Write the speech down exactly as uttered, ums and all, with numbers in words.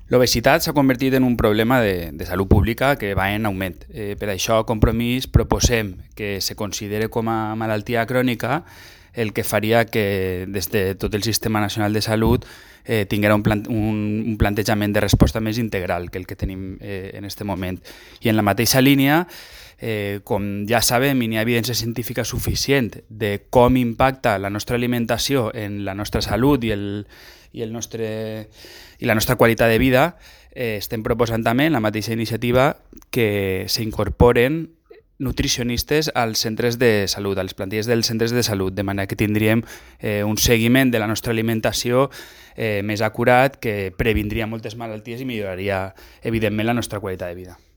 L'obesitat s'ha convertit en un problema de, de salut pública que va en augment. Eh, per això, a Compromís, proposem que se considere com a malaltia crònica, el que faria que des de tot el Sistema Nacional de Salut eh, tinguera un, plan, un, un plantejament de resposta més integral que el que tenim eh, en aquest moment. I en la mateixa línia, eh, com ja sabem i n'hi ha evidència científica suficient de com impacta la nostra alimentació en la nostra salut i, el, i, el nostre, i la nostra qualitat de vida, eh, estem proposant també en la mateixa iniciativa que s'incorporen nutricionistes als centres de salut, a les plantilles dels centres de salut, de manera que tindríem eh, un seguiment de la nostra alimentació eh, més acurat, que previndria moltes malalties i milloraria, evidentment, la nostra qualitat de vida.